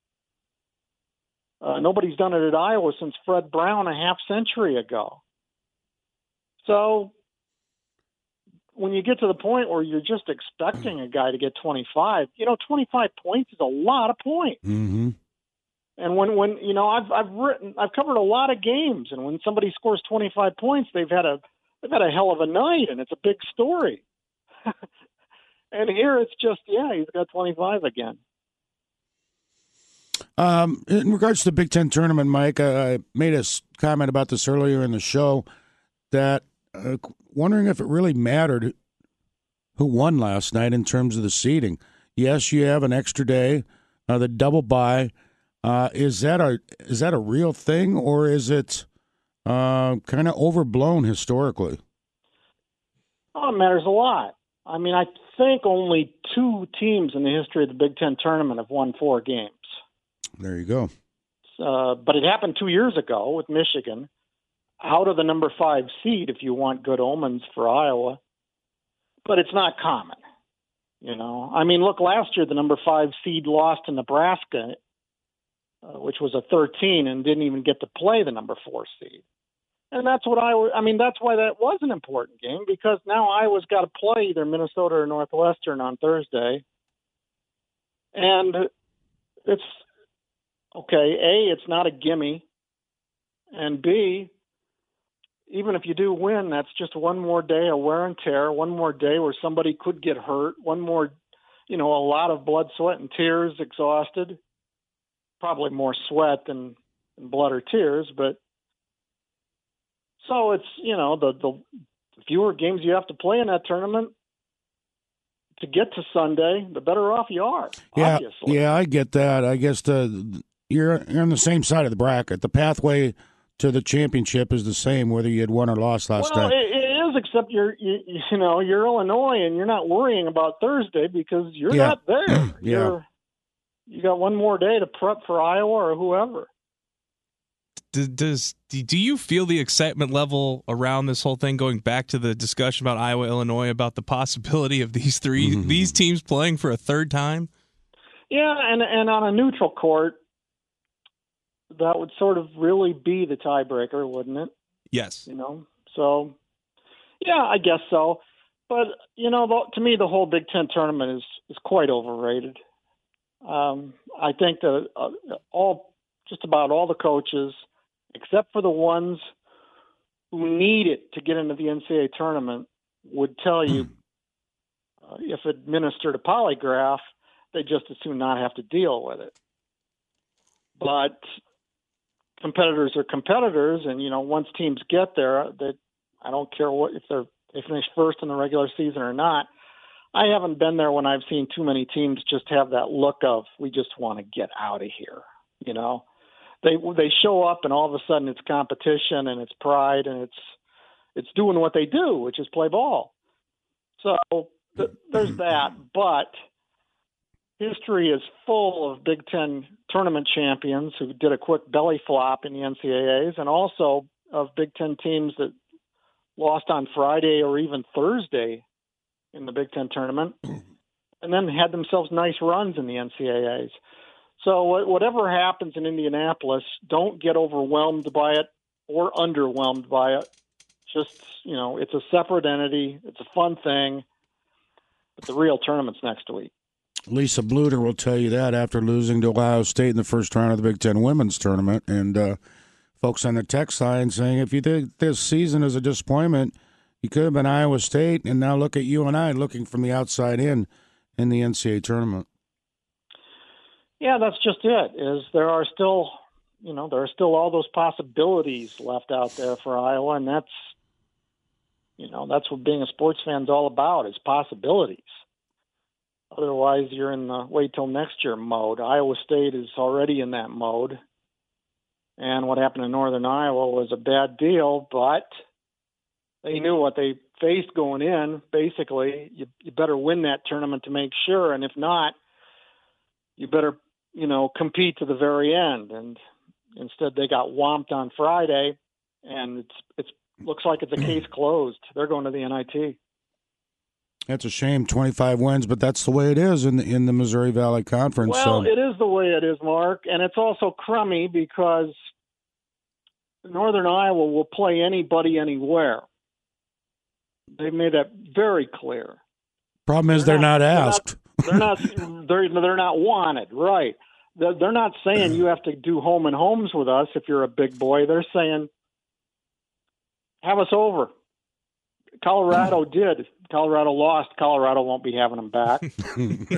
Nobody's done it at Iowa since Fred Brown a half century ago. So when you get to the point where you're just expecting a guy to get 25, 25 points is a lot of points. Mm-hmm. And when I've covered a lot of games, and when somebody scores 25 points, they've had a hell of a night, and it's a big story. And here it's just, he's got 25 again. In regards to the Big Ten tournament, Mike, I made a comment about this earlier in the show, that wondering if it really mattered who won last night in terms of the seeding. Yes, you have an extra day, the double bye. Is that a real thing, or is it kind of overblown historically? Oh, it matters a lot. I mean, I think only 2 teams in the history of the Big Ten tournament have won 4 games. There you go. But it happened 2 years ago with Michigan, out of the number 5 seed, if you want good omens for Iowa. But it's not common, I mean, look, last year the number 5 seed lost to Nebraska, which was a 13, and didn't even get to play the number 4 seed. And that's what that's why that was an important game, because now Iowa's got to play either Minnesota or Northwestern on Thursday. And it's okay, A, it's not a gimme. And B, even if you do win, that's just one more day of wear and tear, one more day where somebody could get hurt, one more, a lot of blood, sweat, and tears, exhausted. Probably more sweat than blood or tears, but so it's, the fewer games you have to play in that tournament to get to Sunday, the better off you are, obviously. Yeah, I get that. I guess you're on the same side of the bracket. The pathway to the championship is the same whether you had won or lost last night. It is, except you're Illinois and you're not worrying about Thursday because you're not there. You got one more day to prep for Iowa or whoever. Do you feel the excitement level around this whole thing, going back to the discussion about Iowa, Illinois, about the possibility of these teams playing for a third time? Yeah, and on a neutral court, that would sort of really be the tiebreaker, wouldn't it? Yes. So, yeah, I guess so. But, to me, the whole Big Ten tournament is quite overrated. I think that just about all the coaches, except for the ones who need it to get into the NCAA tournament, would tell you if administered a polygraph, they just as soon not have to deal with it. But competitors are competitors, and once teams get there, that I don't care if they finish first in the regular season or not. I haven't been there when I've seen too many teams just have that look of, we just want to get out of here. They show up and all of a sudden it's competition and it's pride and it's doing what they do, which is play ball. So there's that. But history is full of Big Ten tournament champions who did a quick belly flop in the NCAAs, and also of Big Ten teams that lost on Friday or even Thursday in the Big Ten tournament, and then had themselves nice runs in the NCAAs. So whatever happens in Indianapolis, don't get overwhelmed by it or underwhelmed by it. Just, it's a separate entity. It's a fun thing. But the real tournament's next week. Lisa Bluter will tell you that after losing to Ohio State in the first round of the Big Ten women's tournament. And folks on the text line saying, if you think this season is a disappointment, you could have been Iowa State, and now look at you and I looking from the outside in the NCAA tournament. Yeah, that's just it. There are still all those possibilities left out there for Iowa, and that's what being a sports fan is all about, is possibilities. Otherwise, you're in the wait till next year mode. Iowa State is already in that mode, and what happened in Northern Iowa was a bad deal, but they knew what they faced going in. Basically, you better win that tournament to make sure, and if not, you better compete to the very end. And instead, they got whomped on Friday, and it looks like it's a case closed. They're going to the NIT. That's a shame, 25 wins, but that's the way it is in the Missouri Valley Conference. Well, it is the way it is, Mark, and it's also crummy because Northern Iowa will play anybody anywhere. They've made that very clear. Problem is they're not asked. They're not wanted, right? They're not saying you have to do home and homes with us if you're a big boy. They're saying, have us over. Colorado did. Colorado lost. Colorado won't be having them back. And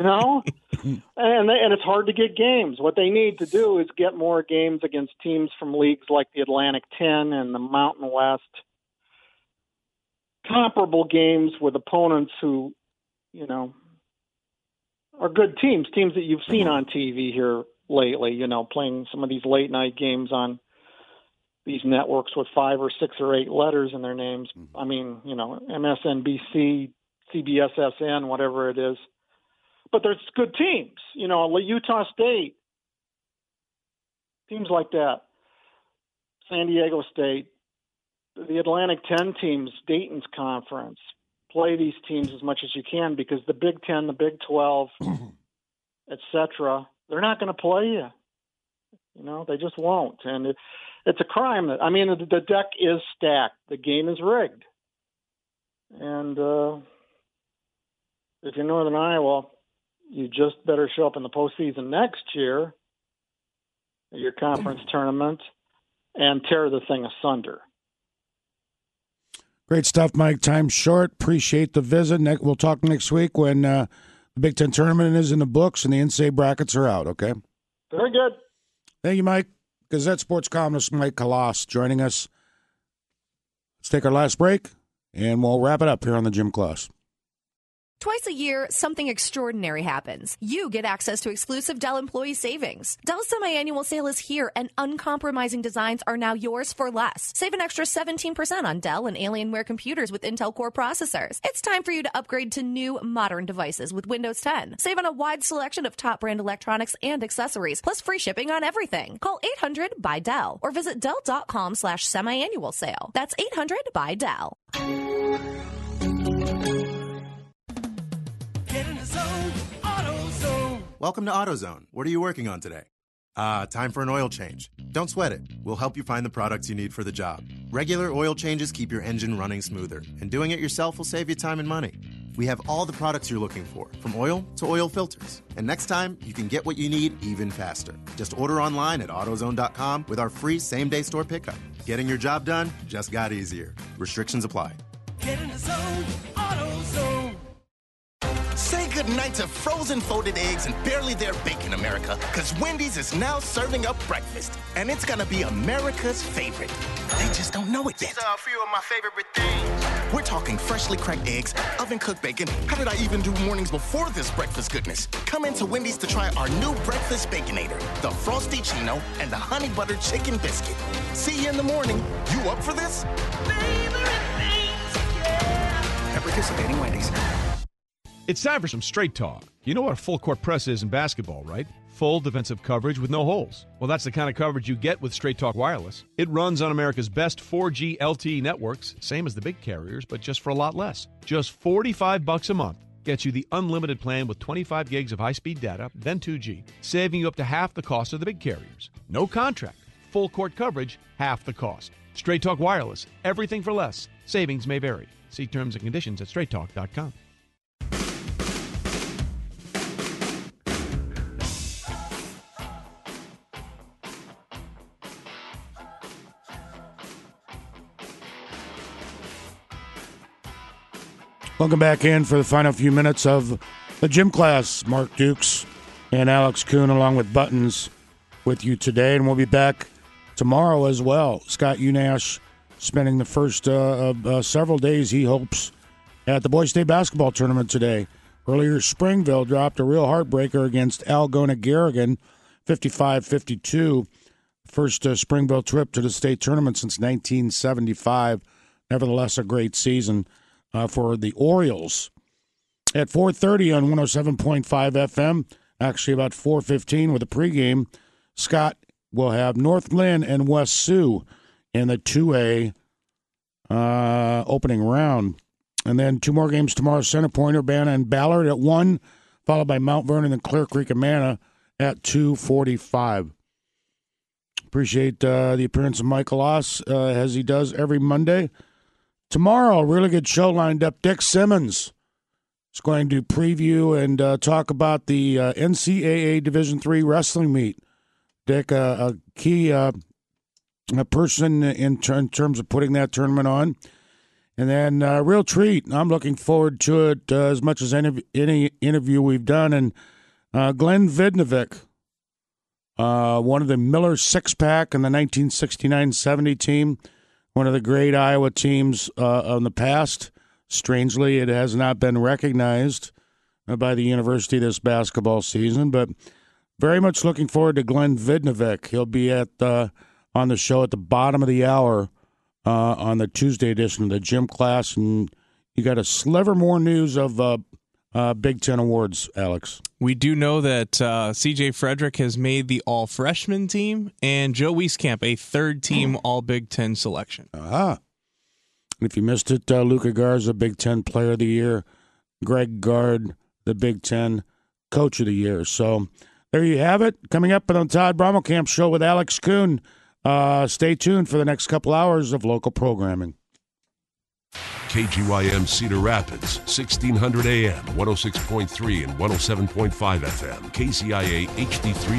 it's hard to get games. What they need to do is get more games against teams from leagues like the Atlantic 10 and the Mountain West. Comparable games with opponents who, are good teams that you've seen on TV here lately, playing some of these late night games on these networks with 5 or 6 or 8 letters in their names. I mean, MSNBC, CBSSN, whatever it is. But there's good teams, Utah State, teams like that, San Diego State, the Atlantic 10 teams, Dayton's conference. Play these teams as much as you can, because the Big 10, the Big 12, etc., they're not going to play you. They just won't. And it's a crime. The deck is stacked. The game is rigged. And if you're Northern Iowa, you just better show up in the postseason next year, your conference tournament, and tear the thing asunder. Great stuff, Mike. Time's short. Appreciate the visit. We'll talk next week when the Big Ten tournament is in the books and the NCAA brackets are out, okay? Very good. Thank you, Mike. Gazette sports columnist Mike Kalass joining us. Let's take our last break, and we'll wrap it up here on the Gym Class. Twice a year, something extraordinary happens. You get access to exclusive Dell employee savings. Dell's semi-annual sale is here, and uncompromising designs are now yours for less. Save an extra 17% on Dell and Alienware computers with Intel Core processors. It's time for you to upgrade to new, modern devices with Windows 10. Save on a wide selection of top-brand electronics and accessories, plus free shipping on everything. Call 800-BUY-DELL or visit Dell.com/semi-annual sale. That's 800-BUY-DELL. Get in the zone, AutoZone. Welcome to AutoZone. What are you working on today? Time for an oil change. Don't sweat it. We'll help you find the products you need for the job. Regular oil changes keep your engine running smoother, and doing it yourself will save you time and money. We have all the products you're looking for, from oil to oil filters. And next time, you can get what you need even faster. Just order online at AutoZone.com with our free same-day store pickup. Getting your job done just got easier. Restrictions apply. Get in the zone, AutoZone. Say goodnight to frozen folded eggs and barely there bacon, America, because Wendy's is now serving up breakfast, and it's gonna be America's favorite. They just don't know it yet. These are a few of my favorite things. We're talking freshly cracked eggs, oven-cooked bacon. How did I even do mornings before this breakfast goodness? Come into Wendy's to try our new breakfast Baconator, the Frosty Chino, and the Honey Butter Chicken Biscuit. See you in the morning. You up for this? Favorite things, yeah. At participating Wendy's. It's time for some straight talk. You know what a full court press is in basketball, right? Full defensive coverage with no holes. Well, that's the kind of coverage you get with Straight Talk Wireless. It runs on America's best 4G LTE networks, same as the big carriers, but just for a lot less. Just $45 a month gets you the unlimited plan with 25 gigs of high-speed data, then 2G, saving you up to half the cost of the big carriers. No contract. Full court coverage, half the cost. Straight Talk Wireless. Everything for less. Savings may vary. See terms and conditions at straighttalk.com. Welcome back in for the final few minutes of the gym class. Mark Dukes and Alex Kuhn along with Buttons with you today, and we'll be back tomorrow as well. Scott Unash spending the first of several days, he hopes, at the Boys State basketball tournament today. Earlier, Springville dropped a real heartbreaker against Algona Garrigan, 55-52. First Springville trip to the state tournament since 1975. Nevertheless, a great season for the Orioles. At 4:30 on 107.5 FM, actually about 4:15 with a pregame, Scott will have North Lynn and West Sioux in the 2A opening round. And then two more games tomorrow, Center Point, Urbana, and Ballard at 1, followed by Mount Vernon and Clear Creek, Amana at 2:45. Appreciate the appearance of Michael Oss, as he does every Monday. Tomorrow, a really good show lined up. Dick Simmons is going to preview and talk about the NCAA Division III wrestling meet. Dick, a key person in terms of putting that tournament on. And then a real treat. I'm looking forward to it as much as any interview we've done. And Glenn Vidnovic, one of the Miller six-pack in the 1969-70 team, one of the great Iowa teams in the past. Strangely, it has not been recognized by the university this basketball season, but very much looking forward to Glenn Vidnovic. He'll be on the show at the bottom of the hour on the Tuesday edition of the gym class, and you got a sliver more news of Big Ten awards, Alex. We do know that C.J. Frederick has made the all-freshman team, and Joe Wieskamp a third-team all-Big Ten selection. And if you missed it, Luka Garza, Big Ten Player of the Year. Greg Gard, the Big Ten Coach of the Year. So there you have it. Coming up on the Todd Brommelkamp Show with Alex Kuhn. Stay tuned for the next couple hours of local programming. KGYM Cedar Rapids, 1600 AM, 106.3 and 107.5 FM. KCIA HD3